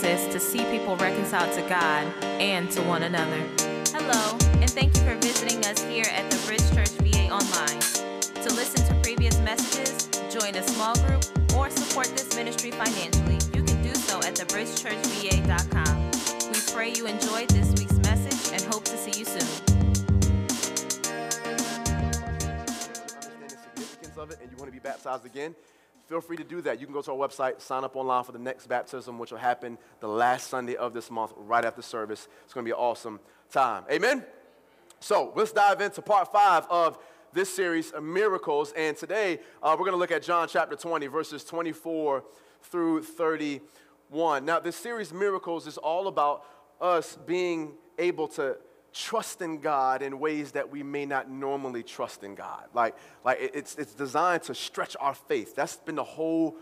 access to see people reconciled to God and to one another. Hello, and thank you for visiting us here at the Bridge Church VA Online. To listen to previous messages, join a small group, or support this ministry financially, you can do so at thebridgechurchva.com. We pray you enjoyed this week's message and hope to see you soon. Understand the significance of it and you want to be baptized again, feel free to do that. You can go to our website, sign up online for the next baptism, which will happen the last Sunday of this month, right after service. It's going to be an awesome time. Amen? So let's dive into part 5 of this series of miracles. And today, we're going to look at John chapter 20, verses 24 through 31. Now, this series, Miracles, is all about us being able to trust in God in ways that we may not normally trust in God. Like it's designed to stretch our faith. That's been the whole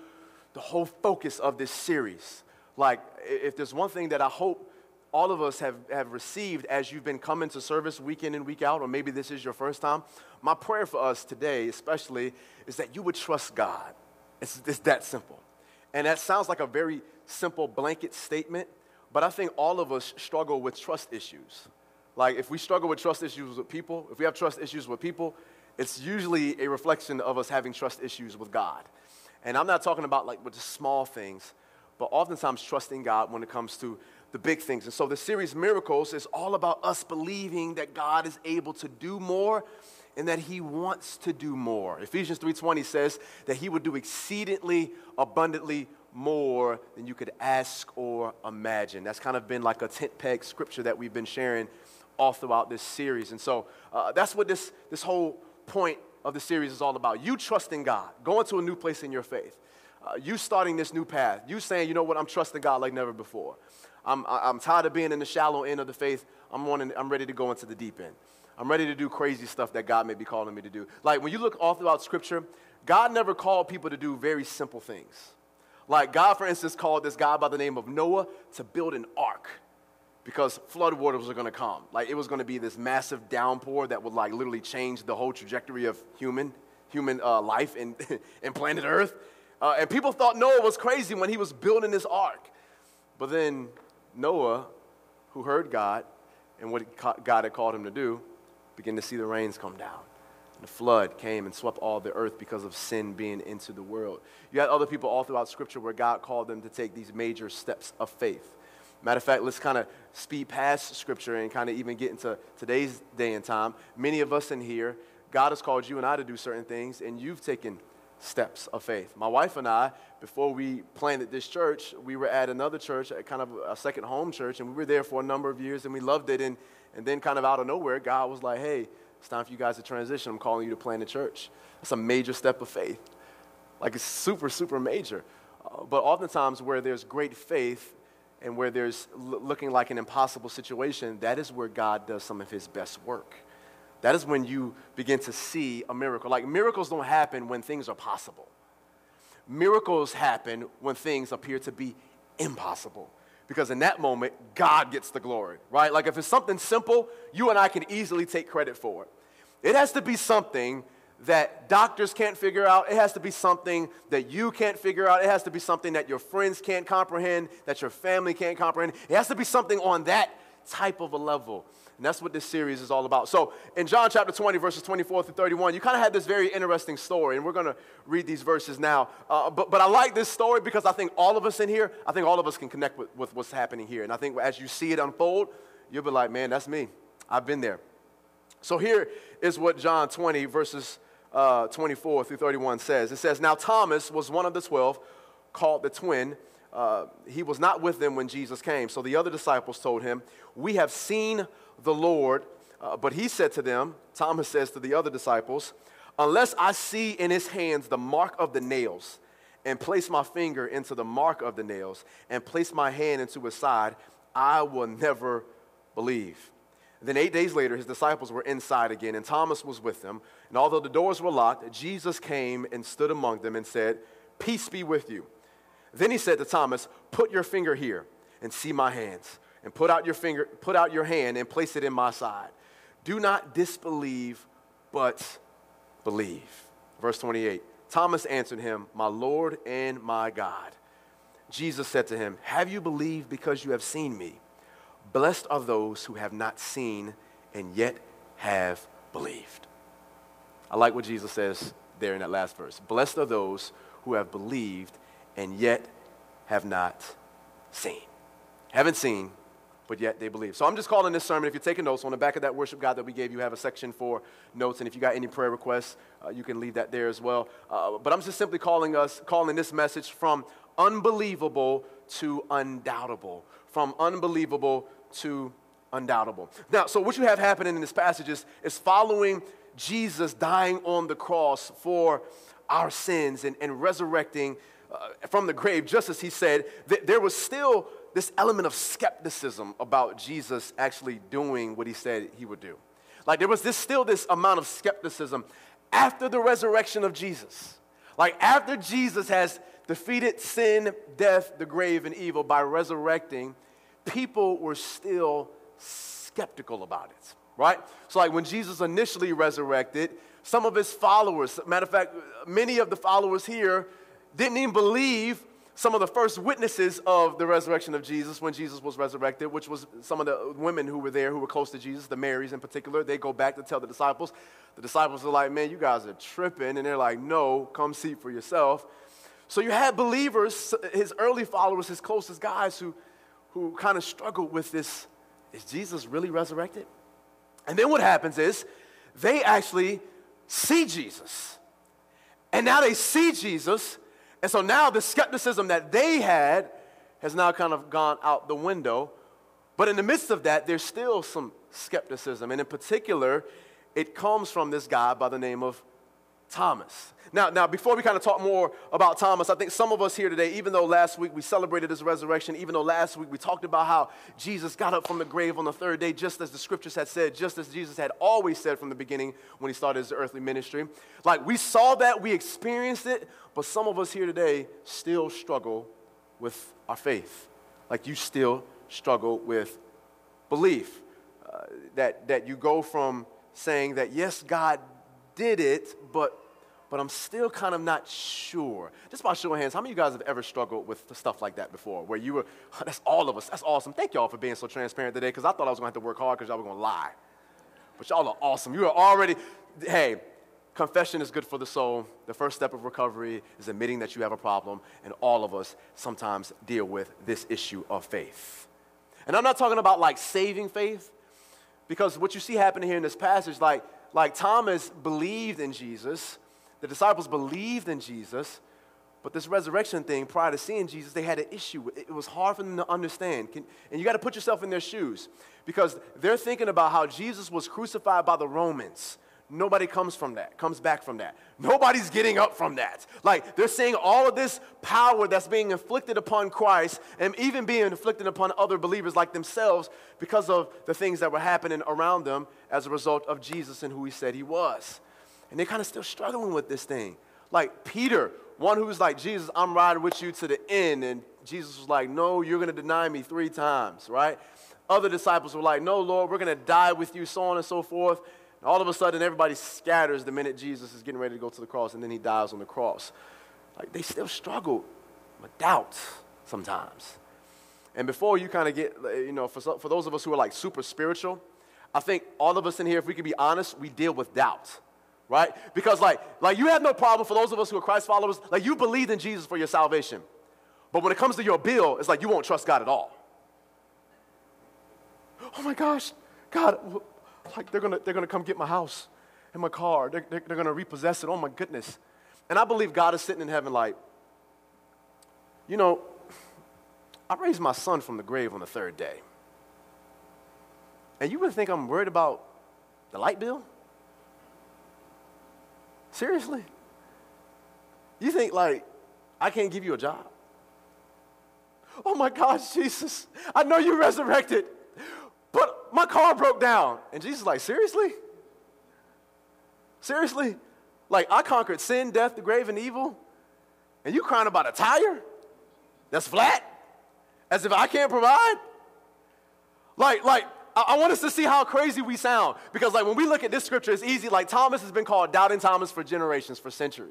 focus of this series. Like, if there's one thing that I hope all of us have received as you've been coming to service week in and week out, or maybe this is your first time, my prayer for us today especially is that you would trust God. It's that simple. And that sounds like a very simple blanket statement, but I think all of us struggle with trust issues. Like, if we struggle with trust issues with people, if we have trust issues with people, it's usually a reflection of us having trust issues with God. And I'm not talking about like with the small things, but oftentimes trusting God when it comes to the big things. And so the series Miracles is all about us believing that God is able to do more and that he wants to do more. Ephesians 3:20 says that he would do exceedingly abundantly more than you could ask or imagine. That's kind of been like a tent peg scripture that we've been sharing all throughout this series. And so that's what this whole point of the series is all about. You trusting God, going to a new place in your faith. You starting this new path. You saying, you know what, I'm trusting God like never before. I'm tired of being in the shallow end of the faith. I'm ready to go into the deep end. I'm ready to do crazy stuff that God may be calling me to do. Like, when you look all throughout Scripture, God never called people to do very simple things. Like, God, for instance, called this guy by the name of Noah to build an ark because flood waters were going to come. Like, it was going to be this massive downpour that would, like, literally change the whole trajectory of human life in planet Earth. And people thought Noah was crazy when he was building this ark. But then Noah, who heard God and what God had called him to do, began to see the rains come down. And the flood came and swept all the earth because of sin being into the world. You had other people all throughout Scripture where God called them to take these major steps of faith. Matter of fact, let's kind of speed past Scripture and kind of even get into today's day and time. Many of us in here, God has called you and I to do certain things, and you've taken steps of faith. My wife and I, before we planted this church, we were at another church, at kind of a second home church, and we were there for a number of years, and we loved it, and then kind of out of nowhere, God was like, hey, it's time for you guys to transition. I'm calling you to plant a church. That's a major step of faith. Like, it's super, super major. But oftentimes where there's great faith and where there's looking like an impossible situation, that is where God does some of his best work. That is when you begin to see a miracle. Like, miracles don't happen when things are possible. Miracles happen when things appear to be impossible. Because in that moment, God gets the glory, right? Like, if it's something simple, you and I can easily take credit for it. It has to be something that doctors can't figure out. It has to be something that you can't figure out. It has to be something that your friends can't comprehend, that your family can't comprehend. It has to be something on that type of a level. And that's what this series is all about. So in John chapter 20, verses 24 through 31, you kind of had this very interesting story, and we're going to read these verses now. But I like this story because I think all of us in here, I think all of us can connect with what's happening here. And I think as you see it unfold, you'll be like, man, that's me. I've been there. So here is what John 20, verses 24 through 31 says. It says, now Thomas was one of the 12, called the twin. He was not with them when Jesus came. So the other disciples told him, we have seen the Lord. But he said to them, Thomas says to the other disciples, unless I see in his hands the mark of the nails, and place my finger into the mark of the nails, and place my hand into his side, I will never believe. Then 8 days later, his disciples were inside again, and Thomas was with them. And although the doors were locked, Jesus came and stood among them and said, peace be with you. Then he said to Thomas, put your finger here and see my hands, and put out your hand and place it in my side. Do not disbelieve, but believe. Verse 28, Thomas answered him, my Lord and my God. Jesus said to him, "Have you believed because you have seen me? Blessed are those who have not seen and yet have believed." I like what Jesus says there in that last verse. Blessed are those who have believed and yet have not seen. Haven't seen, but yet they believe. So I'm just calling this sermon, if you're taking notes, on the back of that worship guide that we gave you, have a section for notes. And if you got any prayer requests, you can leave that there as well. But I'm just simply calling this message from unbelievable to undoubtable. From unbelievable to undoubtable. Now, so what you have happening in this passage is following Jesus dying on the cross for our sins and resurrecting from the grave, just as he said, there was still this element of skepticism about Jesus actually doing what he said he would do. Like there was still this amount of skepticism after the resurrection of Jesus. Like after Jesus has defeated sin, death, the grave, and evil by resurrecting, people were still skeptical about it, right? So like when Jesus initially resurrected, some of his followers, matter of fact, many of the followers here didn't even believe some of the first witnesses of the resurrection of Jesus when Jesus was resurrected, which was some of the women who were there who were close to Jesus, the Marys in particular. They go back to tell the disciples. The disciples are like, "Man, you guys are tripping." And they're like, "No, come see for yourself." So you had believers, his early followers, his closest guys who kind of struggled with this, is Jesus really resurrected? And then what happens is they actually see Jesus. And now they see Jesus. And so now the skepticism that they had has now kind of gone out the window. But in the midst of that, there's still some skepticism. And in particular, it comes from this guy by the name of Thomas. Now, before we kind of talk more about Thomas, I think some of us here today, even though last week we celebrated his resurrection, even though last week we talked about how Jesus got up from the grave on the third day, just as the scriptures had said, just as Jesus had always said from the beginning when he started his earthly ministry. Like we saw that, we experienced it, but some of us here today still struggle with our faith. Like you still struggle with belief. That you go from saying that, yes, God did it, but I'm still kind of not sure. Just by show of hands, how many of you guys have ever struggled with stuff like that before? Where you were, that's all of us, that's awesome. Thank y'all for being so transparent today, because I thought I was going to have to work hard because y'all were going to lie. But y'all are awesome. You are already, hey, confession is good for the soul. The first step of recovery is admitting that you have a problem, and all of us sometimes deal with this issue of faith. And I'm not talking about like saving faith, because what you see happening here in this passage, like Thomas believed in Jesus, the disciples believed in Jesus, but this resurrection thing, prior to seeing Jesus, they had an issue with it. It was hard for them to understand. And you got to put yourself in their shoes, because they're thinking about how Jesus was crucified by the Romans. Nobody comes back from that. Nobody's getting up from that. Like, they're seeing all of this power that's being inflicted upon Christ and even being inflicted upon other believers like themselves because of the things that were happening around them as a result of Jesus and who he said he was. And they're kind of still struggling with this thing. Like Peter, one who was like, "Jesus, I'm riding with you to the end." And Jesus was like, "No, you're going to deny me 3 times, right? Other disciples were like, "No, Lord, we're going to die with you," so on and so forth. And all of a sudden, everybody scatters the minute Jesus is getting ready to go to the cross, and then he dies on the cross. Like, they still struggle with doubt sometimes. And before you kind of get, for those of us who are like super spiritual, I think all of us in here, if we can be honest, we deal with doubt. Right? Because like you have no problem, for those of us who are Christ followers, like you believed in Jesus for your salvation. But when it comes to your bill, it's like you won't trust God at all. Oh my gosh, God, like they're gonna come get my house and my car. They're gonna repossess it. Oh my goodness. And I believe God is sitting in heaven like, I raised my son from the grave on the third day. And you really think I'm worried about the light bill? Seriously? You think, like, I can't give you a job? Oh my gosh, Jesus, I know you resurrected, but my car broke down. And Jesus is like, seriously? Seriously? Like, I conquered sin, death, the grave, and evil, and you crying about a tire that's flat? As if I can't provide? Like, I want us to see how crazy we sound. Because like when we look at this scripture, it's easy. Like Thomas has been called Doubting Thomas for generations, for centuries.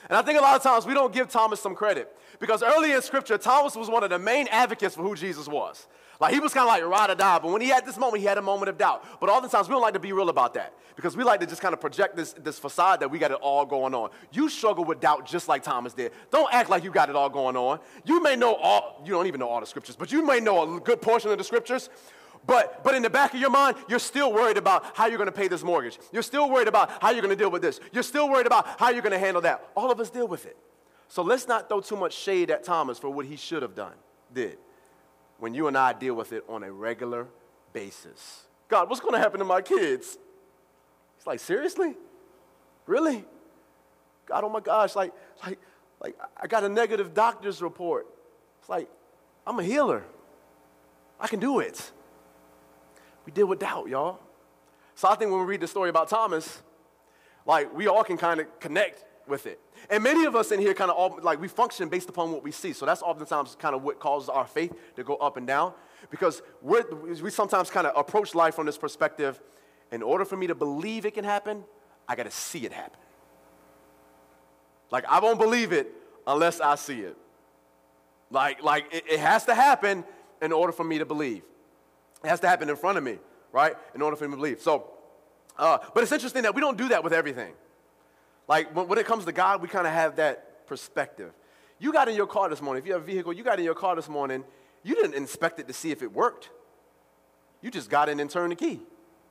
And I think a lot of times we don't give Thomas some credit because early in Scripture, Thomas was one of the main advocates for who Jesus was. Like he was kind of like ride or die, but when he had this moment, he had a moment of doubt. But oftentimes we don't like to be real about that because we like to just kind of project this facade that we got it all going on. You struggle with doubt just like Thomas did. Don't act like you got it all going on. You may know you don't even know all the Scriptures, but you may know a good portion of the Scriptures. But in the back of your mind, you're still worried about how you're going to pay this mortgage. You're still worried about how you're going to deal with this. You're still worried about how you're going to handle that. All of us deal with it. So let's not throw too much shade at Thomas for what he should have did. When you and I deal with it on a regular basis. God, what's going to happen to my kids? It's like, seriously? Really? God, oh my gosh, like I got a negative doctor's report. It's like, I'm a healer. I can do it. We deal with doubt, y'all. So I think when we read the story about Thomas, like we all can kind of connect with it. And many of us in here kind of all, like we function based upon what we see. So that's oftentimes kind of what causes our faith to go up and down because we sometimes kind of approach life from this perspective. In order for me to believe it can happen, I got to see it happen. Like I won't believe it unless I see it. Like it has to happen in order for me to believe. It has to happen in front of me, right? In order for me to believe. So, but it's interesting that we don't do that with everything. Like, when it comes to God, we kind of have that perspective. You got in your car this morning. If you have a vehicle, you got in your car this morning. You didn't inspect it to see if it worked. You just got in and turned the key.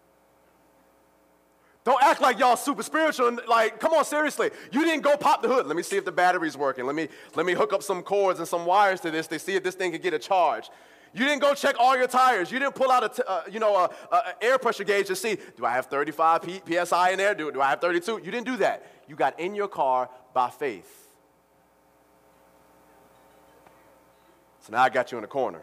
Don't act like y'all super spiritual. And like, come on, seriously. You didn't go pop the hood. Let me see if the battery's working. Let me hook up some cords and some wires to this to see if this thing can get a charge. You didn't go check all your tires. You didn't pull out a air pressure gauge to see, do I have 35 PSI in there? Do I have 32? You didn't do that. You got in your car by faith. So now I got you in a corner.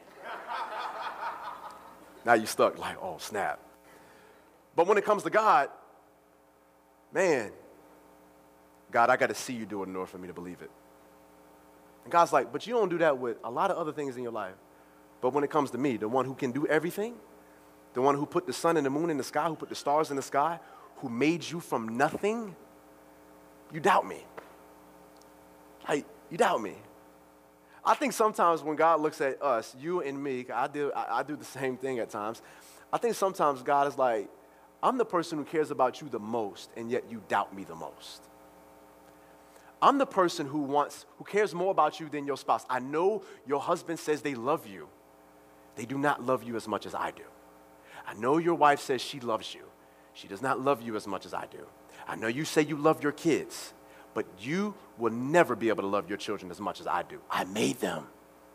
Now you stuck like, oh, snap. But when it comes to God, man, God, I got to see you do it in order for me to believe it. And God's like, but you don't do that with a lot of other things in your life. But when it comes to me, the one who can do everything, the one who put the sun and the moon in the sky, who put the stars in the sky, who made you from nothing, you doubt me. Like, you doubt me. I think sometimes when God looks at us, you and me, I do the same thing at times. I think sometimes God is like, I'm the person who cares about you the most, and yet you doubt me the most. I'm the person who cares more about you than your spouse. I know your husband says they love you. They do not love you as much as I do. I know your wife says she loves you. She does not love you as much as I do. I know you say you love your kids, but you will never be able to love your children as much as I do. I made them.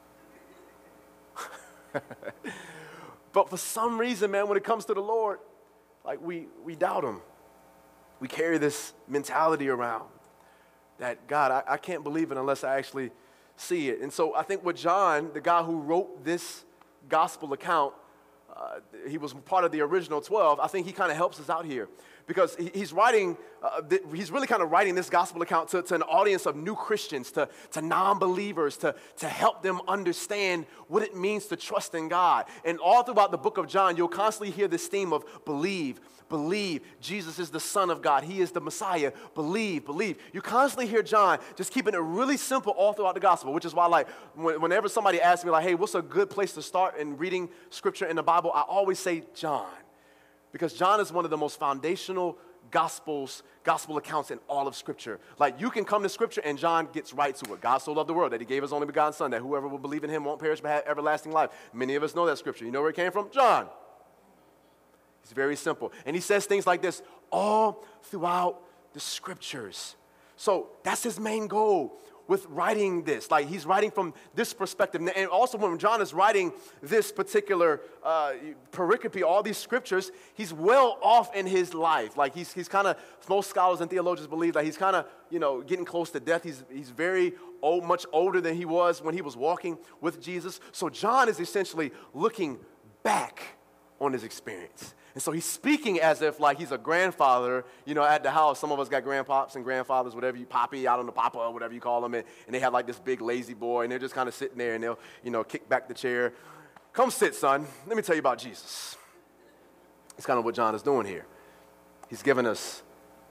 But for some reason, man, when it comes to the Lord, like we doubt him. We carry this mentality around that, God, I can't believe it unless I actually see it. And so I think with John, the guy who wrote this gospel account, he was part of the original 12. I think he kind of helps us out here because he's writing, he's really kind of writing this gospel account to an audience of new Christians, to non-believers, to help them understand what it means to trust in God. And all throughout the book of John, you'll constantly hear this theme of believe. Jesus is the Son of God. He is the Messiah. Believe. You constantly hear John just keeping it really simple all throughout the gospel, which is why, like, whenever somebody asks me, like, hey, what's a good place to start in reading scripture in the Bible, I always say John, because John is one of the most foundational gospel accounts in all of Scripture. Like, you can come to Scripture and John gets right to it. God so loved the world that he gave his only begotten Son, that whoever will believe in him won't perish but have everlasting life. Many of us know that Scripture. You know where it came from? John. It's very simple. And he says things like this all throughout the Scriptures. So that's his main goal with writing this. Like, he's writing from this perspective. And also when John is writing this particular pericope, all these scriptures, he's well off in his life. Like, he's kind of, most scholars and theologians believe that he's kind of, getting close to death. He's very old, much older than he was when he was walking with Jesus. So John is essentially looking back on his experience. And so he's speaking as if like he's a grandfather, at the house. Some of us got grandpops and grandfathers, whatever you, poppy, I don't know, papa, or whatever you call them. And they have like this big lazy boy, and they're just kind of sitting there, and they'll, kick back the chair. Come sit, son. Let me tell you about Jesus. It's kind of what John is doing here. He's giving us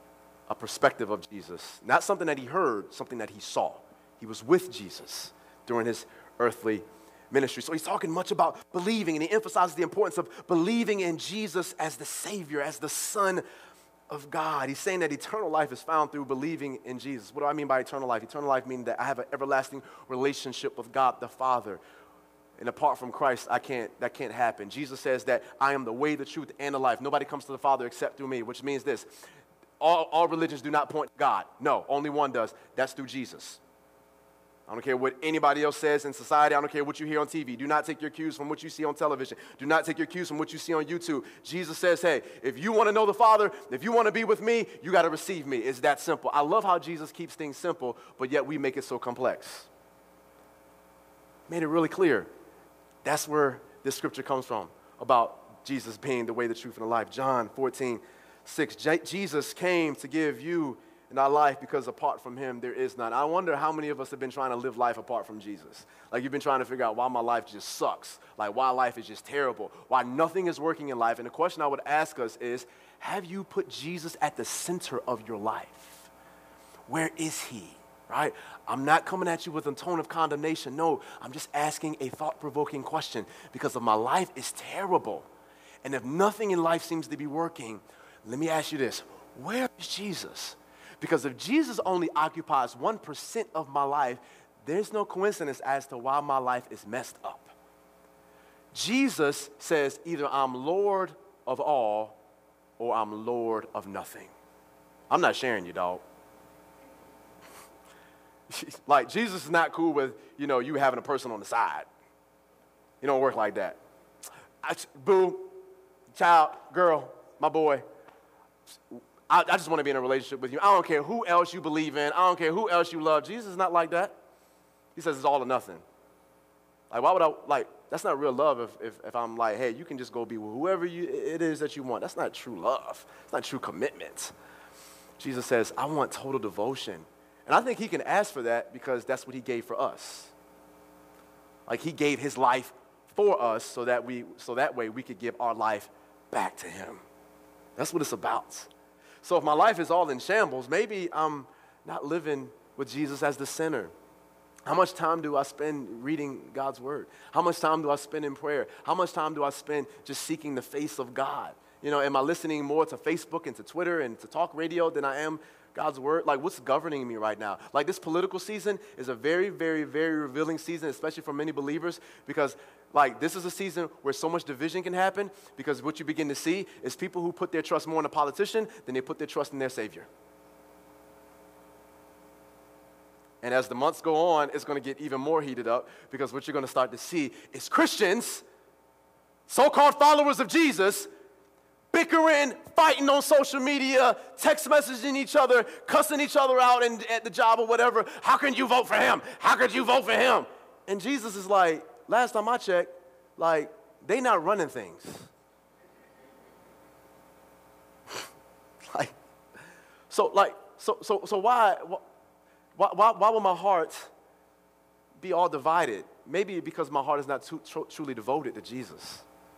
a perspective of Jesus. Not something that he heard, something that he saw. He was with Jesus during his earthly ministry. So he's talking much about believing, and he emphasizes the importance of believing in Jesus as the Savior, as the Son of God. He's saying that eternal life is found through believing in Jesus. What do I mean by eternal life? Eternal life means that I have an everlasting relationship with God the Father. And apart from Christ, that can't happen. Jesus says that I am the way, the truth, and the life. Nobody comes to the Father except through me, which means this. All religions do not point to God. No, only one does. That's through Jesus. I don't care what anybody else says in society. I don't care what you hear on TV. Do not take your cues from what you see on television. Do not take your cues from what you see on YouTube. Jesus says, hey, if you want to know the Father, if you want to be with me, you got to receive me. It's that simple. I love how Jesus keeps things simple, but yet we make it so complex. Made it really clear. That's where this scripture comes from, about Jesus being the way, the truth, and the life. John 14:6. Jesus came to give you and our life because apart from him, there is none. I wonder how many of us have been trying to live life apart from Jesus. Like you've been trying to figure out why my life just sucks, like why life is just terrible, why nothing is working in life. And the question I would ask us is, have you put Jesus at the center of your life? Where is he? Right? I'm not coming at you with a tone of condemnation. No, I'm just asking a thought-provoking question because if my life is terrible and if nothing in life seems to be working, let me ask you this. Where is Jesus? Because if Jesus only occupies 1% of my life, there's no coincidence as to why my life is messed up. Jesus says either I'm Lord of all or I'm Lord of nothing. I'm not sharing you, dog. Like, Jesus is not cool with, you having a person on the side. It don't work like that. Boo, child, girl, my boy, I just want to be in a relationship with you. I don't care who else you believe in. I don't care who else you love. Jesus is not like that. He says it's all or nothing. Like, why would that's not real love if I'm like, hey, you can just go be with whoever it is that you want. That's not true love. It's not true commitment. Jesus says, I want total devotion. And I think he can ask for that because that's what he gave for us. Like he gave his life for us so that way we could give our life back to him. That's what it's about. So if my life is all in shambles, maybe I'm not living with Jesus as the center. How much time do I spend reading God's word? How much time do I spend in prayer? How much time do I spend just seeking the face of God? Am I listening more to Facebook and to Twitter and to talk radio than I am God's word? Like, what's governing me right now? Like, this political season is a very, very, very revealing season, especially for many believers, because, this is a season where so much division can happen, because what you begin to see is people who put their trust more in a politician than they put their trust in their Savior. And as the months go on, it's going to get even more heated up, because what you're going to start to see is Christians, so-called followers of Jesus, bickering, fighting on social media, text messaging each other, cussing each other out at the job or whatever. How can you vote for him? How could you vote for him? And Jesus is like, last time I checked, they not running things. So why will my heart be all divided? Maybe because my heart is not truly devoted to Jesus.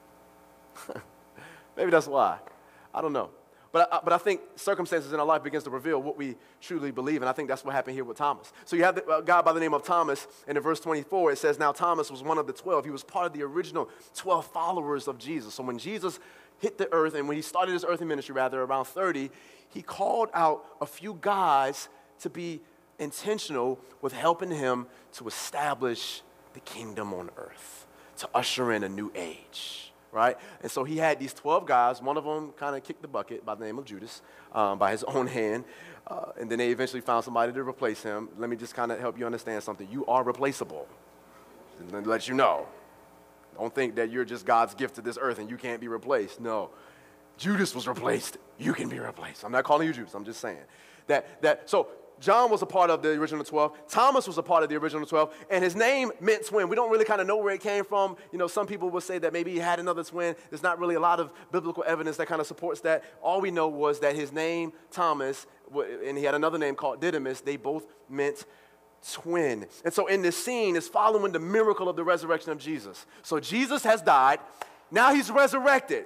Maybe that's why. I don't know. But I think circumstances in our life begins to reveal what we truly believe, and I think that's what happened here with Thomas. So you have a guy by the name of Thomas, and in verse 24 it says, now Thomas was one of the 12. He was part of the original 12 followers of Jesus. So when Jesus hit the earth, and when he started his earthly ministry, around 30, he called out a few guys to be intentional with helping him to establish the kingdom on earth, to usher in a new age. Right? And so he had these 12 guys. One of them kind of kicked the bucket by the name of Judas by his own hand. And then they eventually found somebody to replace him. Let me just kind of help you understand something. You are replaceable. Let me let you know. Don't think that you're just God's gift to this earth and you can't be replaced. No. Judas was replaced. You can be replaced. I'm not calling you Judas. I'm just saying. So John was a part of the original 12. Thomas was a part of the original 12. And his name meant twin. We don't really kind of know where it came from. Some people will say that maybe he had another twin. There's not really a lot of biblical evidence that kind of supports that. All we know was that his name, Thomas, and he had another name called Didymus. They both meant twin. And so in this scene is following the miracle of the resurrection of Jesus. So Jesus has died. Now he's resurrected.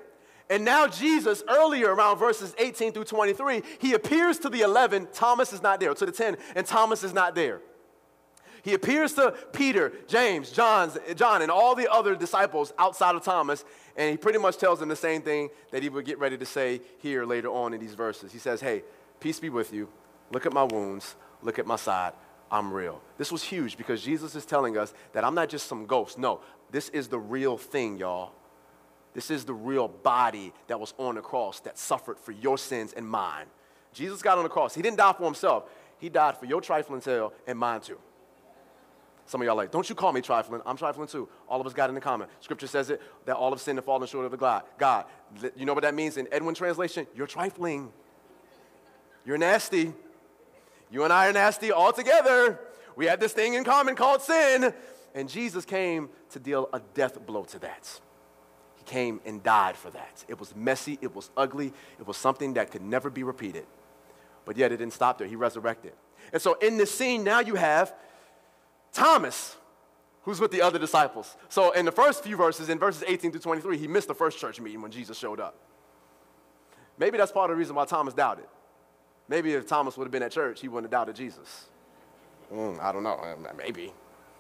And now Jesus, earlier around verses 18 through 23, he appears to the 11, Thomas is not there, or to the 10, and Thomas is not there. He appears to Peter, James, John, and all the other disciples outside of Thomas, and he pretty much tells them the same thing that he would get ready to say here later on in these verses. He says, hey, peace be with you. Look at my wounds. Look at my side. I'm real. This was huge because Jesus is telling us that I'm not just some ghost. No, this is the real thing, y'all. This is the real body that was on the cross that suffered for your sins and mine. Jesus got on the cross. He didn't die for himself. He died for your trifling tail and mine too. Some of y'all are like, don't you call me trifling. I'm trifling too. All of us got it in the common. Scripture says it, that all have sinned and fallen short of the God. You know what that means in Edwin translation? You're trifling. You're nasty. You and I are nasty all together. We have this thing in common called sin. And Jesus came to deal a death blow to that. He came and died for that. It was messy. It was ugly. It was something that could never be repeated. But yet it didn't stop there. He resurrected. And so in this scene, now you have Thomas, who's with the other disciples. So in the first few verses, in verses 18 to 23, he missed the first church meeting when Jesus showed up. Maybe that's part of the reason why Thomas doubted. Maybe if Thomas would have been at church, he wouldn't have doubted Jesus. I don't know. Maybe.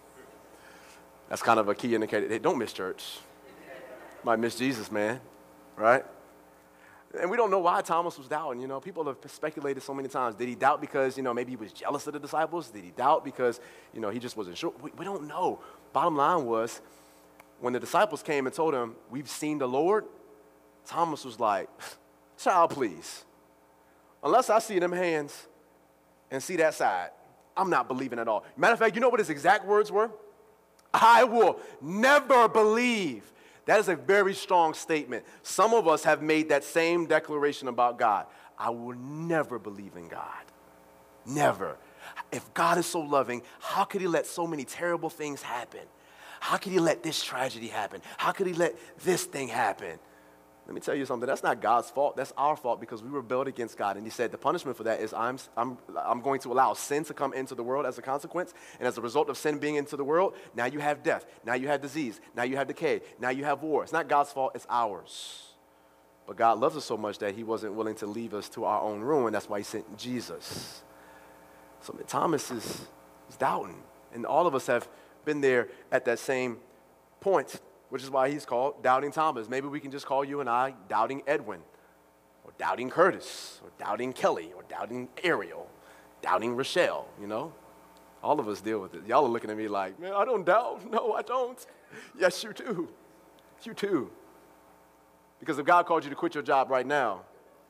That's kind of a key indicator. Hey, don't miss church. Might miss Jesus, man. Right? And we don't know why Thomas was doubting. People have speculated so many times. Did he doubt because, maybe he was jealous of the disciples? Did he doubt because, he just wasn't sure? We don't know. Bottom line was, when the disciples came and told him, we've seen the Lord, Thomas was like, child, please. Unless I see them hands and see that side, I'm not believing at all. Matter of fact, you know what his exact words were? I will never believe. That is a very strong statement. Some of us have made that same declaration about God. I will never believe in God. Never. If God is so loving, how could he let so many terrible things happen? How could he let this tragedy happen? How could he let this thing happen? Let me tell you something. That's not God's fault. That's our fault because we rebelled against God. And he said the punishment for that is I'm going to allow sin to come into the world as a consequence. And as a result of sin being into the world, now you have death. Now you have disease. Now you have decay. Now you have war. It's not God's fault. It's ours. But God loves us so much that he wasn't willing to leave us to our own ruin. That's why he sent Jesus. So Thomas is doubting. And all of us have been there at that same point, which is why he's called Doubting Thomas. Maybe we can just call you and I Doubting Edwin, or Doubting Curtis, or Doubting Kelly, or Doubting Ariel, Doubting Rochelle, All of us deal with it. Y'all are looking at me like, man, I don't doubt. No, I don't. Yes, you do. You too. Because if God called you to quit your job right now,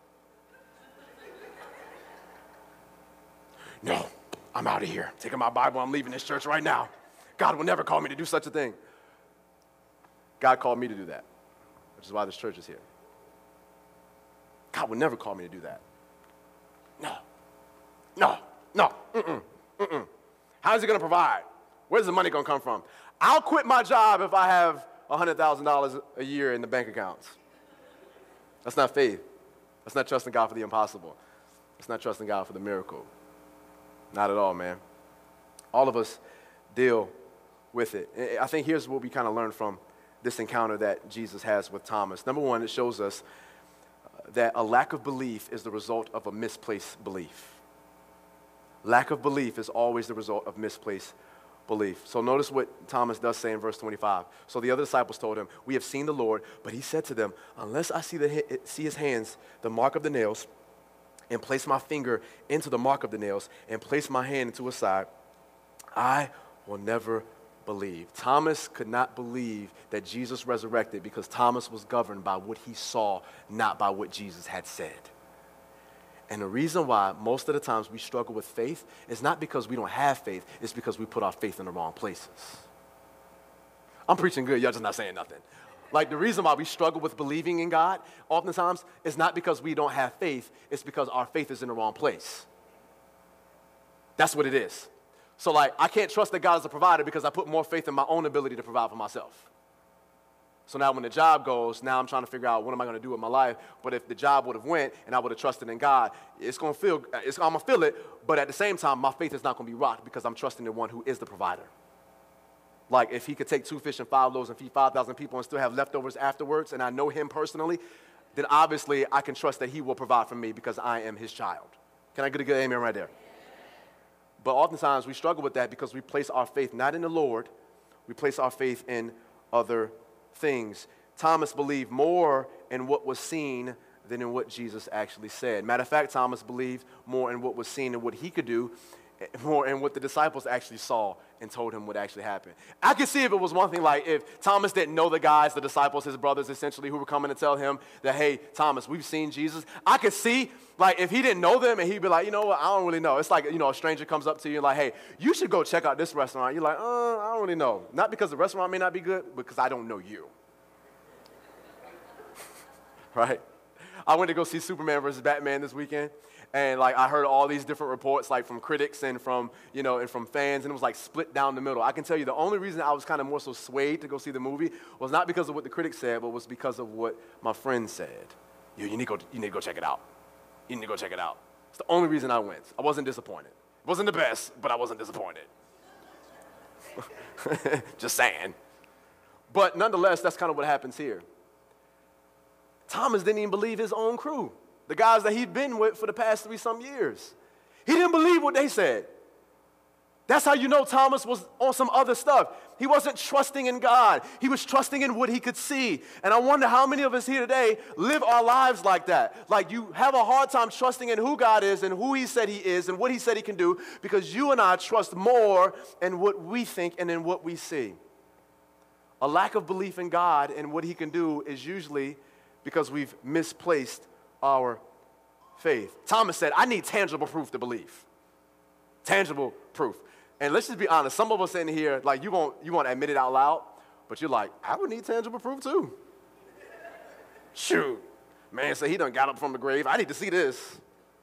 no, I'm out of here. Taking my Bible, I'm leaving this church right now. God will never call me to do such a thing. God called me to do that, which is why this church is here. God would never call me to do that. No. How is he going to provide? Where's the money going to come from? I'll quit my job if I have $100,000 a year in the bank accounts. That's not faith. That's not trusting God for the impossible. That's not trusting God for the miracle. Not at all, man. All of us deal with it. I think here's what we kind of learn from this encounter that Jesus has with Thomas. Number one, it shows us that a lack of belief is the result of a misplaced belief. Lack of belief is always the result of misplaced belief. So notice what Thomas does say in verse 25. So the other disciples told him, we have seen the Lord, but he said to them, unless I see his hands, the mark of the nails, and place my finger into the mark of the nails, and place my hand into his side, I will never believe. Thomas could not believe that Jesus resurrected because Thomas was governed by what he saw, not by what Jesus had said. And the reason why most of the times we struggle with faith is not because we don't have faith, it's because we put our faith in the wrong places. I'm preaching good, y'all just not saying nothing. Like the reason why we struggle with believing in God oftentimes is not because we don't have faith, it's because our faith is in the wrong place. That's what it is. So I can't trust that God is a provider because I put more faith in my own ability to provide for myself. So now when the job goes, now I'm trying to figure out what am I going to do with my life. But if the job would have went and I would have trusted in God, I'm going to feel it. But at the same time, my faith is not going to be rocked because I'm trusting in one who is the provider. Like if he could take 2 fish and 5 loaves and feed 5,000 people and still have leftovers afterwards, and I know him personally, then obviously I can trust that he will provide for me because I am his child. Can I get a good amen right there? But oftentimes we struggle with that because we place our faith not in the Lord, we place our faith in other things. Thomas believed more in what was seen than in what Jesus actually said. Matter of fact, Thomas believed more in what was seen and what he could do, more in what the disciples actually saw and told him would actually happen. I could see if it was one thing, like if Thomas didn't know the guys, the disciples, his brothers essentially, who were coming to tell him that, hey, Thomas, we've seen Jesus. I could see, like, if he didn't know them and he'd be like, you know what, I don't really know. It's like, you know, a stranger comes up to you and like, hey, you should go check out this restaurant. You're like, I don't really know. Not because the restaurant may not be good, but because I don't know you. Right? I went to go see Superman versus Batman this weekend. And like I heard all these different reports, like from critics and from, you know, and from fans, and it was like split down the middle. I can tell you the only reason I was kind of more so swayed to go see the movie was not because of what the critics said, but was because of what my friend said. You need to go check it out. You need to go check it out. It's the only reason I went. I wasn't disappointed. It wasn't the best, but I wasn't disappointed. Just saying. But nonetheless, that's kind of what happens here. Thomas didn't even believe his own crew, the guys that he'd been with for the past 3-some years. He didn't believe what they said. That's how you know Thomas was on some other stuff. He wasn't trusting in God. He was trusting in what he could see. And I wonder how many of us here today live our lives like that. Like you have a hard time trusting in who God is and who he said he is and what he said he can do because you and I trust more in what we think and in what we see. A lack of belief in God and what he can do is usually because we've misplaced our faith. Thomas said, I need tangible proof to believe. Tangible proof. And let's just be honest, some of us in here, like you won't admit it out loud, but you're like, I would need tangible proof too. Shoot. Man said he done got up from the grave. I need to see this.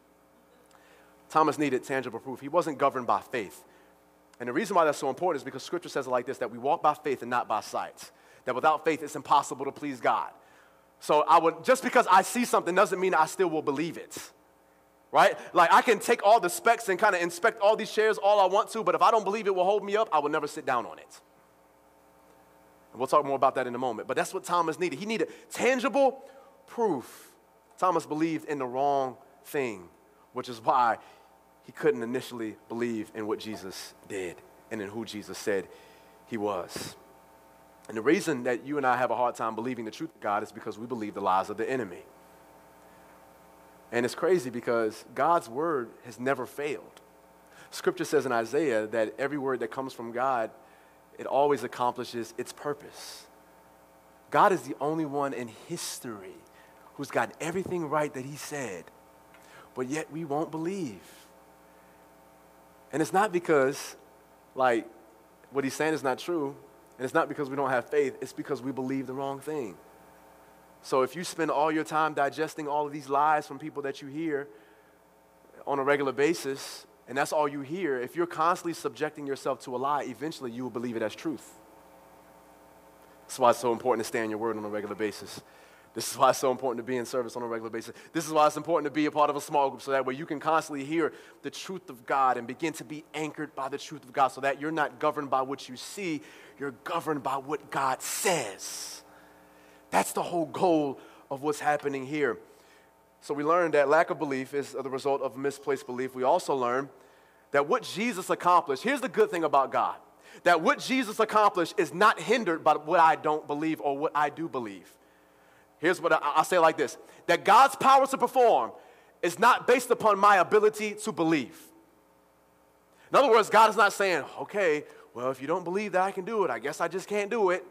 Thomas needed tangible proof. He wasn't governed by faith. And the reason why that's so important is because Scripture says it like this, that we walk by faith and not by sight. That without faith, it's impossible to please God. So just because I see something doesn't mean I still will believe it, right? Like I can take all the specs and kind of inspect all these chairs all I want to, but if I don't believe it will hold me up, I will never sit down on it. And we'll talk more about that in a moment. But that's what Thomas needed. He needed tangible proof. Thomas believed in the wrong thing, which is why he couldn't initially believe in what Jesus did and in who Jesus said he was. And the reason that you and I have a hard time believing the truth of God is because we believe the lies of the enemy. And it's crazy because God's word has never failed. Scripture says in Isaiah that every word that comes from God, it always accomplishes its purpose. God is the only one in history who's got everything right that he said, but yet we won't believe. And it's not because, like, what he's saying is not true. And it's not because we don't have faith, it's because we believe the wrong thing. So if you spend all your time digesting all of these lies from people that you hear on a regular basis, and that's all you hear, if you're constantly subjecting yourself to a lie, eventually you will believe it as truth. That's why it's so important to stay in your word on a regular basis. This is why it's so important to be in service on a regular basis. This is why it's important to be a part of a small group so that way you can constantly hear the truth of God and begin to be anchored by the truth of God so that you're not governed by what you see, you're governed by what God says. That's the whole goal of what's happening here. So we learned that lack of belief is the result of misplaced belief. We also learned that what Jesus accomplished, here's the good thing about God, that what Jesus accomplished is not hindered by what I don't believe or what I do believe. Here's what I'll say like this, that God's power to perform is not based upon my ability to believe. In other words, God is not saying, okay, well, if you don't believe that I can do it, I guess I just can't do it.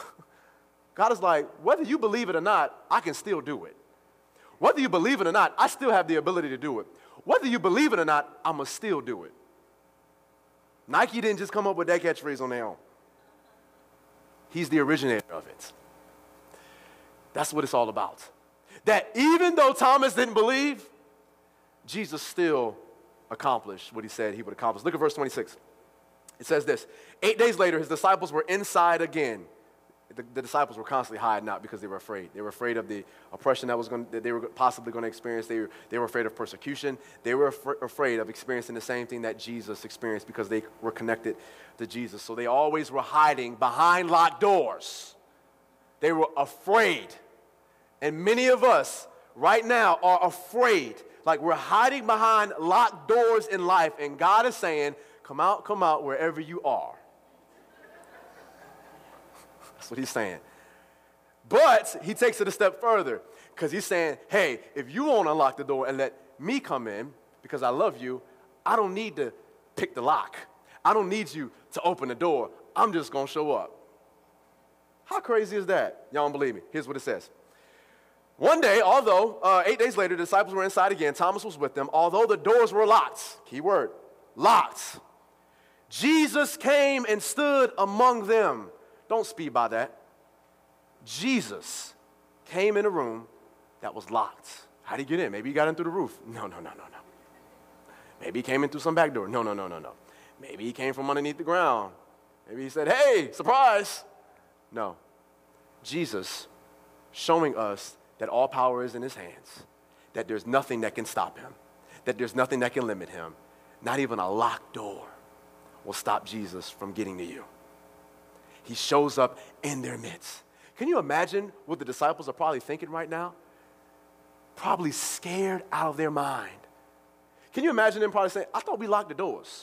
God is like, whether you believe it or not, I can still do it. Whether you believe it or not, I still have the ability to do it. Whether you believe it or not, I'm going to still do it. Nike didn't just come up with that catchphrase on their own. He's the originator of it. That's what it's all about. That even though Thomas didn't believe, Jesus still accomplished what he said he would accomplish. Look at verse 26. It says this, 8 days later, his disciples were inside again. The disciples were constantly hiding out because they were afraid. They were afraid of the oppression that they were possibly going to experience. They were afraid of persecution. They were afraid of experiencing the same thing that Jesus experienced because they were connected to Jesus. So they always were hiding behind locked doors. They were afraid. And many of us right now are afraid, like we're hiding behind locked doors in life, and God is saying, come out wherever you are. That's what he's saying. But he takes it a step further, because he's saying, hey, if you won't unlock the door and let me come in because I love you, I don't need to pick the lock. I don't need you to open the door. I'm just going to show up. How crazy is that? Y'all don't believe me. Here's what it says. One day, although 8 days later, the disciples were inside again, Thomas was with them, although the doors were locked, key word, locked, Jesus came and stood among them. Don't speed by that. Jesus came in a room that was locked. How did he get in? Maybe he got in through the roof. No. Maybe he came in through some back door. No. Maybe he came from underneath the ground. Maybe he said, hey, surprise. No. Jesus showing us that all power is in his hands, that there's nothing that can stop him, that there's nothing that can limit him. Not even a locked door will stop Jesus from getting to you. He shows up in their midst. Can you imagine what the disciples are probably thinking right now? Probably scared out of their mind. Can you imagine them probably saying, I thought we locked the doors.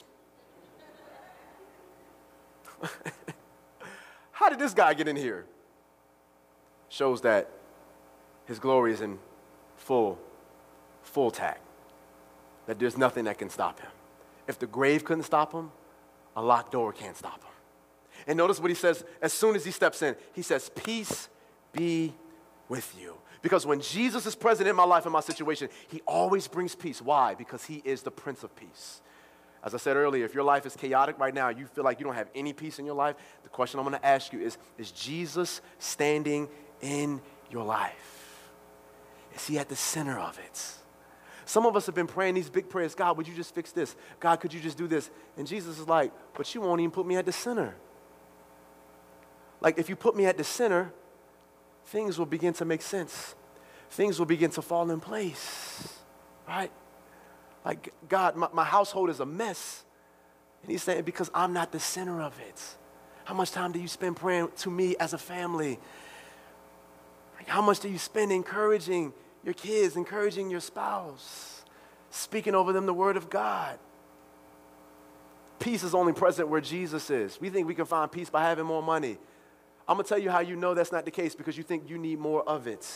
How did this guy get in here? Shows that his glory is in full tact, that there's nothing that can stop him. If the grave couldn't stop him, a locked door can't stop him. And notice what he says as soon as he steps in. He says, peace be with you. Because when Jesus is present in my life and my situation, he always brings peace. Why? Because he is the Prince of Peace. As I said earlier, if your life is chaotic right now, you feel like you don't have any peace in your life, the question I'm going to ask you is Jesus standing in your life? Is he at the center of it? Some of us have been praying these big prayers. God, would you just fix this? God, could you just do this? And Jesus is like, but you won't even put me at the center. Like, if you put me at the center, things will begin to make sense. Things will begin to fall in place, right? Like, God, my household is a mess. And he's saying, because I'm not the center of it. How much time do you spend praying to me as a family? Like, how much do you spend encouraging your kids, encouraging your spouse, speaking over them the word of God? Peace is only present where Jesus is. We think we can find peace by having more money. I'm going to tell you how you know that's not the case, because you think you need more of it.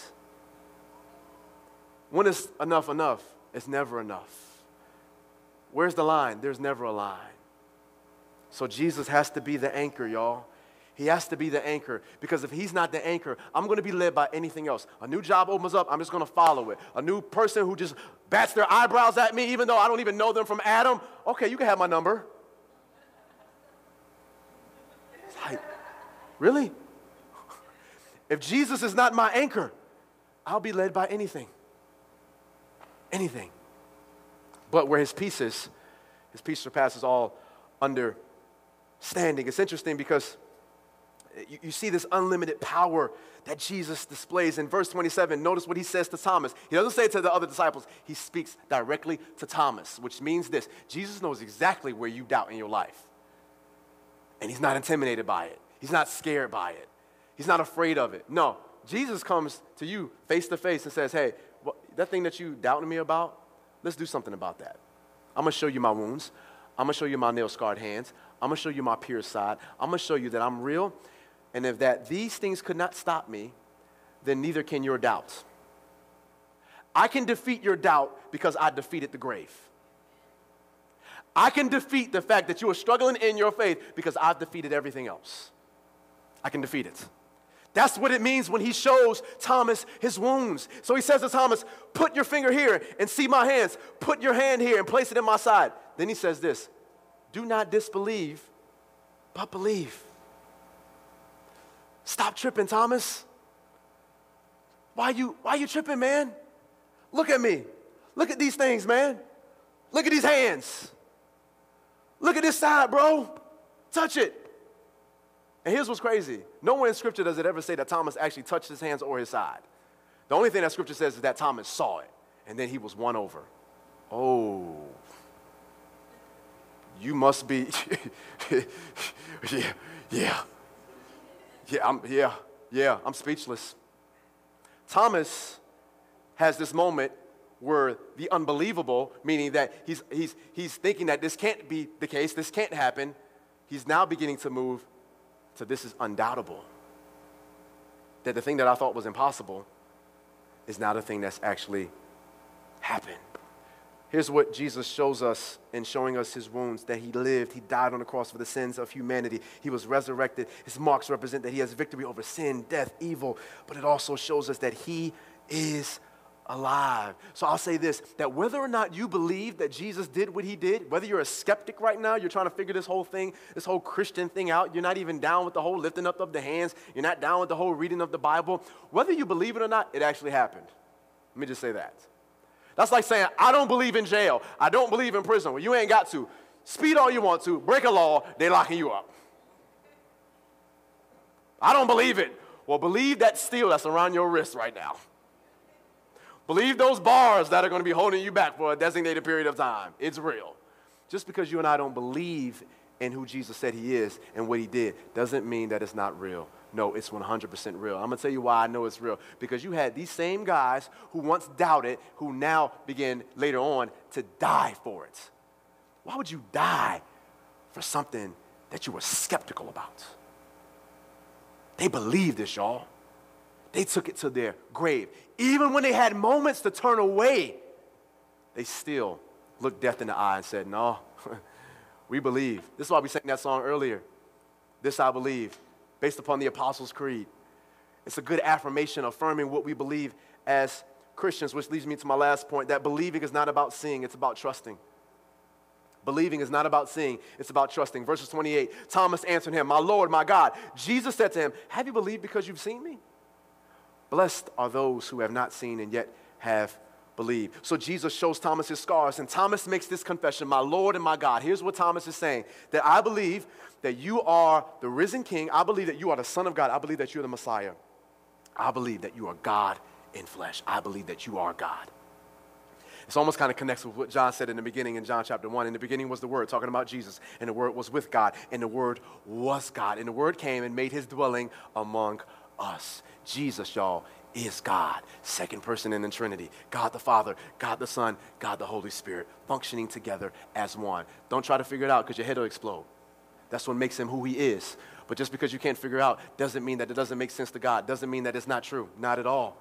When is enough? It's never enough. Where's the line? There's never a line. So Jesus has to be the anchor, y'all. He has to be the anchor, because if he's not the anchor, I'm going to be led by anything else. A new job opens up, I'm just going to follow it. A new person who just bats their eyebrows at me, even though I don't even know them from Adam, okay, you can have my number. It's like, really? If Jesus is not my anchor, I'll be led by anything. Anything. But where his peace is, his peace surpasses all understanding. It's interesting because you see this unlimited power that Jesus displays. In verse 27, notice what he says to Thomas. He doesn't say it to the other disciples. He speaks directly to Thomas, which means this. Jesus knows exactly where you doubt in your life. And he's not intimidated by it. He's not scared by it. He's not afraid of it. No, Jesus comes to you face to face and says, hey, that thing that you doubting me about, let's do something about that. I'm going to show you my wounds. I'm going to show you my nail-scarred hands. I'm going to show you my pierced side. I'm going to show you that I'm real. And if these things could not stop me, then neither can your doubt. I can defeat your doubt because I defeated the grave. I can defeat the fact that you are struggling in your faith because I've defeated everything else. I can defeat it. That's what it means when he shows Thomas his wounds. So he says to Thomas, put your finger here and see my hands. Put your hand here and place it in my side. Then he says this, do not disbelieve, but believe. Stop tripping, Thomas. Why you tripping, man? Look at me. Look at these things, man. Look at these hands. Look at this side, bro. Touch it. And here's what's crazy. Nowhere in Scripture does it ever say that Thomas actually touched his hands or his side. The only thing that Scripture says is that Thomas saw it, and then he was won over. Oh, you must be, I'm speechless. Thomas has this moment where the unbelievable, meaning that he's thinking that this can't be the case, this can't happen, he's now beginning to move to this is undoubtable. That the thing that I thought was impossible is now the thing that's actually happened. Here's what Jesus shows us in showing us his wounds, that he lived, he died on the cross for the sins of humanity. He was resurrected. His marks represent that he has victory over sin, death, evil, but it also shows us that he is alive. So I'll say this, that whether or not you believe that Jesus did what he did, whether you're a skeptic right now, you're trying to figure this whole thing, this whole Christian thing out, you're not even down with the whole lifting up of the hands, you're not down with the whole reading of the Bible, whether you believe it or not, it actually happened. Let me just say that. That's like saying, I don't believe in jail. I don't believe in prison. Well, you ain't got to. Speed all you want to. Break a law, they locking you up. I don't believe it. Well, believe that steel that's around your wrist right now. Believe those bars that are going to be holding you back for a designated period of time. It's real. Just because you and I don't believe in who Jesus said he is and what he did doesn't mean that it's not real. No, it's 100% real. I'm going to tell you why I know it's real. Because you had these same guys who once doubted, who now begin later on to die for it. Why would you die for something that you were skeptical about? They believed this, y'all. They took it to their grave. Even when they had moments to turn away, they still looked death in the eye and said, no, we believe. This is why we sang that song earlier. This I believe, based upon the Apostles' Creed. It's a good affirmation affirming what we believe as Christians, which leads me to my last point, that believing is not about seeing, it's about trusting. Believing is not about seeing, it's about trusting. Verses 28, Thomas answered him, my Lord, my God. Jesus said to him, have you believed because you've seen me? Blessed are those who have not seen and yet have believed. So Jesus shows Thomas his scars, and Thomas makes this confession, my Lord and my God. Here's what Thomas is saying, that I believe that you are the risen King. I believe that you are the Son of God. I believe that you're the Messiah. I believe that you are God in flesh. I believe that you are God. It's almost kind of connects with what John said in the beginning in John chapter 1. In the beginning was the Word, talking about Jesus, and the Word was with God, and the Word was God, and the Word came and made his dwelling among us. Jesus, y'all, is God, second person in the Trinity. God the Father, God the Son, God the Holy Spirit, functioning together as one. Don't try to figure it out because your head will explode. That's what makes him who he is. But just because you can't figure it out doesn't mean that it doesn't make sense to God. Doesn't mean that it's not true. Not at all.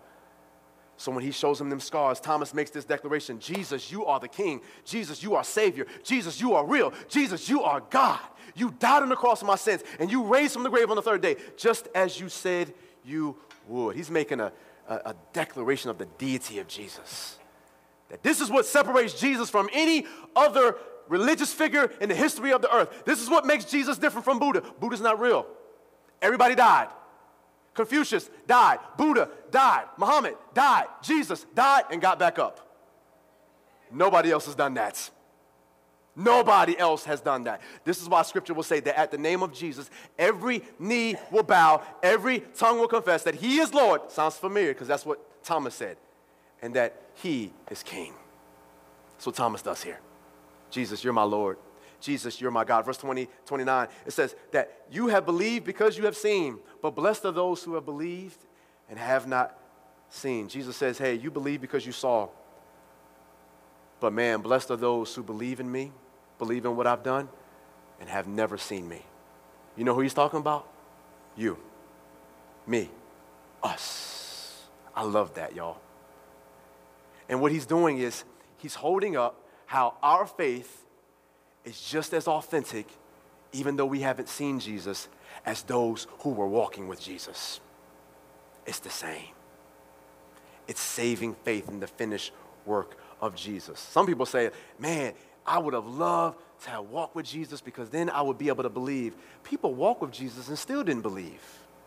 So when he shows him them scars, Thomas makes this declaration, Jesus, you are the King. Jesus, you are Savior. Jesus, you are real. Jesus, you are God. You died on the cross for my sins, and you raised from the grave on the third day, just as you said you would. He's making a declaration of the deity of Jesus. That this is what separates Jesus from any other religious figure in the history of the earth. This is what makes Jesus different from Buddha. Buddha's not real. Everybody died. Confucius died. Buddha died. Muhammad died. Jesus died and got back up. Nobody else has done that. Nobody else has done that. This is why Scripture will say that at the name of Jesus, every knee will bow, every tongue will confess that he is Lord. Sounds familiar because that's what Thomas said. And that he is King. That's what Thomas does here. Jesus, you're my Lord. Jesus, you're my God. Verse 29, it says that you have believed because you have seen, but blessed are those who have believed and have not seen. Jesus says, hey, you believe because you saw. But man, blessed are those who believe in me, believe in what I've done, and have never seen me. You know who he's talking about? You, me, us. I love that, y'all. And what he's doing is he's holding up how our faith is just as authentic, even though we haven't seen Jesus, as those who were walking with Jesus. It's the same. It's saving faith in the finished work of Jesus. Some people say, man, I would have loved to have walked with Jesus because then I would be able to believe. People walk with Jesus and still didn't believe.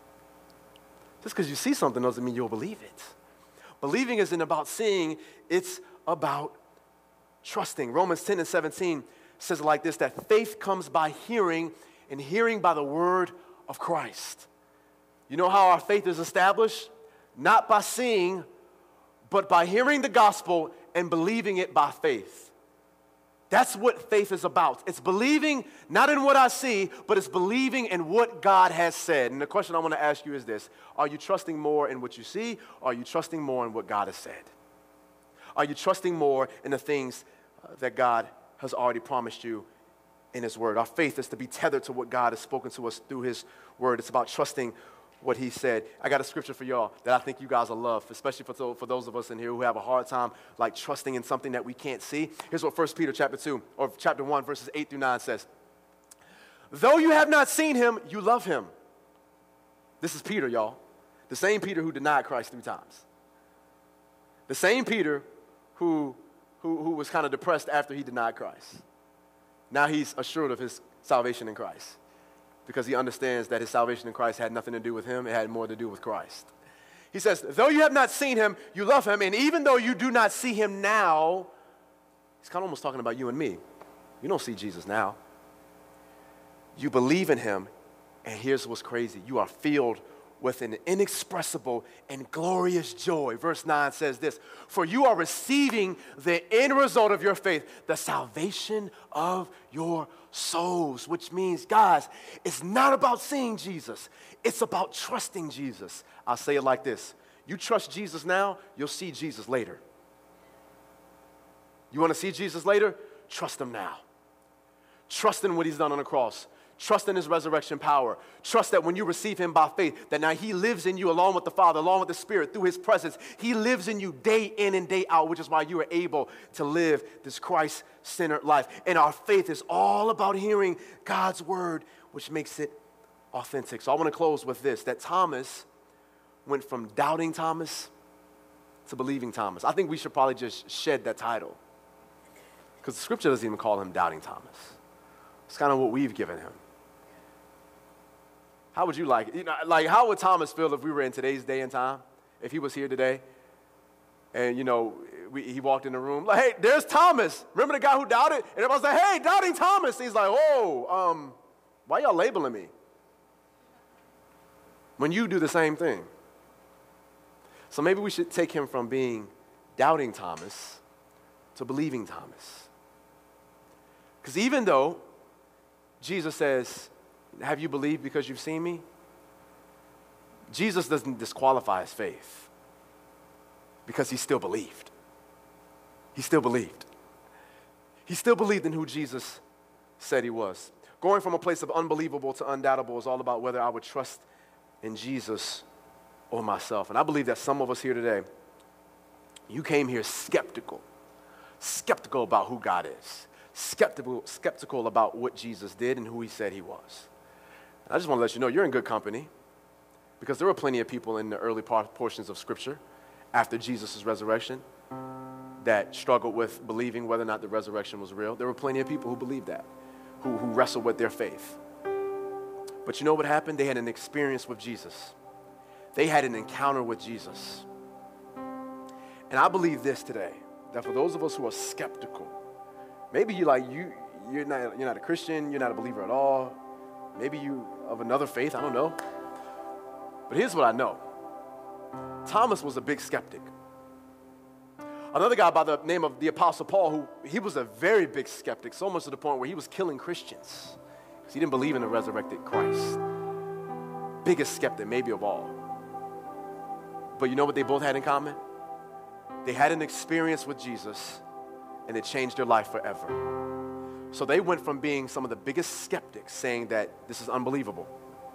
Just because you see something doesn't mean you'll believe it. Believing isn't about seeing, it's about trusting. Romans 10 and 17 says it like this, that faith comes by hearing, and hearing by the word of Christ. You know how our faith is established? Not by seeing, but by hearing the gospel and believing it by faith. That's what faith is about. It's believing not in what I see, but it's believing in what God has said. And the question I want to ask you is this: are you trusting more in what you see, or are you trusting more in what God has said? Are you trusting more in the things that God has already promised you in His Word? Our faith is to be tethered to what God has spoken to us through His Word. It's about trusting what He said. I got a scripture for y'all that I think you guys will love, especially for those of us in here who have a hard time like trusting in something that we can't see. Here's what 1 Peter chapter 1, verses 8 through 9 says. Though you have not seen Him, you love Him. This is Peter, y'all. The same Peter who denied Christ 3 times. The same Peter who was kind of depressed after he denied Christ. Now he's assured of his salvation in Christ, because he understands that his salvation in Christ had nothing to do with him. It had more to do with Christ. He says, though you have not seen Him, you love Him. And even though you do not see Him now, he's kind of almost talking about you and me. You don't see Jesus now. You believe in Him. And here's what's crazy. You are filled with an inexpressible and glorious joy. Verse 9 says this: for you are receiving the end result of your faith, the salvation of your souls. Which means, guys, it's not about seeing Jesus. It's about trusting Jesus. I'll say it like this: you trust Jesus now, you'll see Jesus later. You want to see Jesus later? Trust Him now. Trust in what He's done on the cross. Trust in His resurrection power. Trust that when you receive Him by faith, that now He lives in you along with the Father, along with the Spirit, through His presence. He lives in you day in and day out, which is why you are able to live this Christ-centered life. And our faith is all about hearing God's word, which makes it authentic. So I want to close with this, that Thomas went from doubting Thomas to believing Thomas. I think we should probably just shed that title, because the scripture doesn't even call him doubting Thomas. It's kind of what we've given him. How would you like it? How would Thomas feel if we were in today's day and time? If he was here today, and he walked in the room like, "Hey, there's Thomas. Remember the guy who doubted?" And everybody's like, "Hey, doubting Thomas." He's like, "Oh, why y'all labeling me?" When you do the same thing. So maybe we should take him from being doubting Thomas to believing Thomas. Because even though Jesus says, "Have you believed because you've seen me?" Jesus doesn't disqualify his faith, because he still believed. He still believed. He still believed in who Jesus said he was. Going from a place of unbelievable to undoubtable is all about whether I would trust in Jesus or myself. And I believe that some of us here today, you came here skeptical about who God is, skeptical about what Jesus did and who He said He was. I just want to let you know you're in good company, because there were plenty of people in the early portions of Scripture after Jesus' resurrection that struggled with believing whether or not the resurrection was real. There were plenty of people who believed that, who wrestled with their faith. But you know what happened? They had an experience with Jesus. They had an encounter with Jesus. And I believe this today, that for those of us who are skeptical, maybe you're not a Christian, you're not a believer at all, maybe you of another faith, I don't know. But here's what I know. Thomas was a big skeptic. Another guy by the name of the Apostle Paul, he was a very big skeptic, so much to the point where he was killing Christians because he didn't believe in the resurrected Christ. Biggest skeptic maybe of all. But you know what they both had in common? They had an experience with Jesus, and it changed their life forever. So they went from being some of the biggest skeptics, saying that this is unbelievable,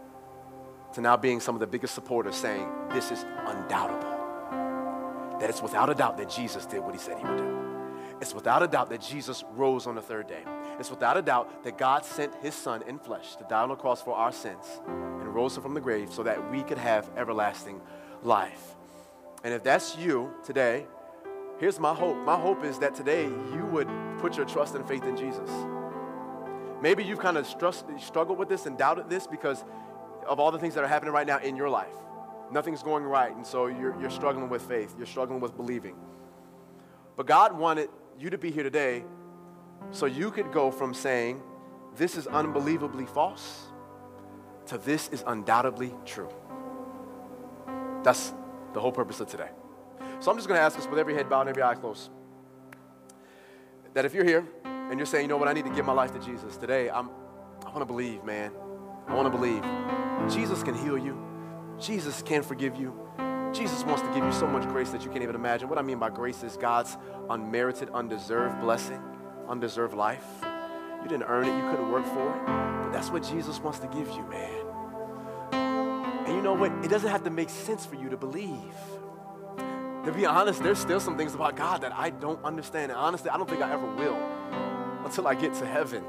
to now being some of the biggest supporters, saying this is undoubtable. That it's without a doubt that Jesus did what He said He would do. It's without a doubt that Jesus rose on the third day. It's without a doubt that God sent His Son in flesh to die on the cross for our sins and rose Him from the grave so that we could have everlasting life. And if that's you today, here's my hope. My hope is that today you would put your trust and faith in Jesus. Maybe you've kind of struggled with this and doubted this because of all the things that are happening right now in your life. Nothing's going right, and so you're struggling with faith. You're struggling with believing. But God wanted you to be here today so you could go from saying, this is unbelievably false, to this is undoubtedly true. That's the whole purpose of today. So I'm just going to ask us with every head bowed and every eye closed, that if you're here and you're saying, you know what, I need to give my life to Jesus. Today, I want to believe, man. I want to believe. Jesus can heal you. Jesus can forgive you. Jesus wants to give you so much grace that you can't even imagine. What I mean by grace is God's unmerited, undeserved blessing, undeserved life. You didn't earn it. You couldn't work for it. But that's what Jesus wants to give you, man. And you know what? It doesn't have to make sense for you to believe. To be honest, there's still some things about God that I don't understand. And honestly, I don't think I ever will until I get to heaven.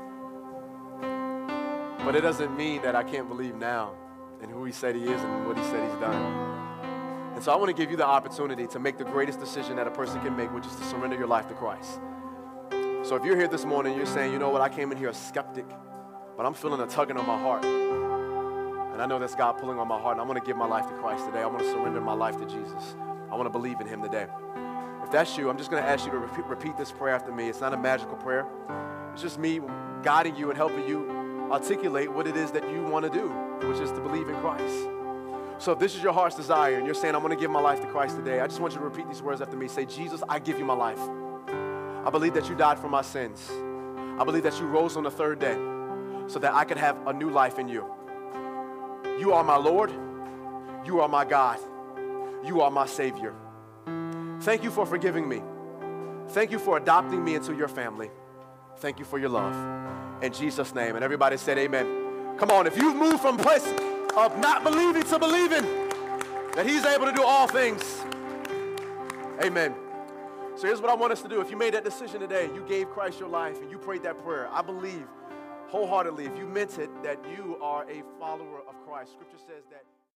But it doesn't mean that I can't believe now in who he said he is and what he said he's done. And so I want to give you the opportunity to make the greatest decision that a person can make, which is to surrender your life to Christ. So if you're here this morning and you're saying, you know what, I came in here a skeptic, but I'm feeling a tugging on my heart. And I know that's God pulling on my heart, and I want to give my life to Christ today. I want to surrender my life to Jesus. I want to believe in him today. If that's you, I'm just going to ask you to repeat this prayer after me. It's not a magical prayer. It's just me guiding you and helping you articulate what it is that you want to do, which is to believe in Christ. So if this is your heart's desire and you're saying, I want to give my life to Christ today, I just want you to repeat these words after me. Say, Jesus, I give you my life. I believe that you died for my sins. I believe that you rose on the third day so that I could have a new life in you. You are my Lord. You are my God. You are my Savior. Thank you for forgiving me. Thank you for adopting me into your family. Thank you for your love. In Jesus' name. And everybody said amen. Come on, if you've moved from a place of not believing to believing that he's able to do all things, amen. So here's what I want us to do. If you made that decision today, you gave Christ your life and you prayed that prayer, I believe wholeheartedly, if you meant it, that you are a follower of Christ. Scripture says that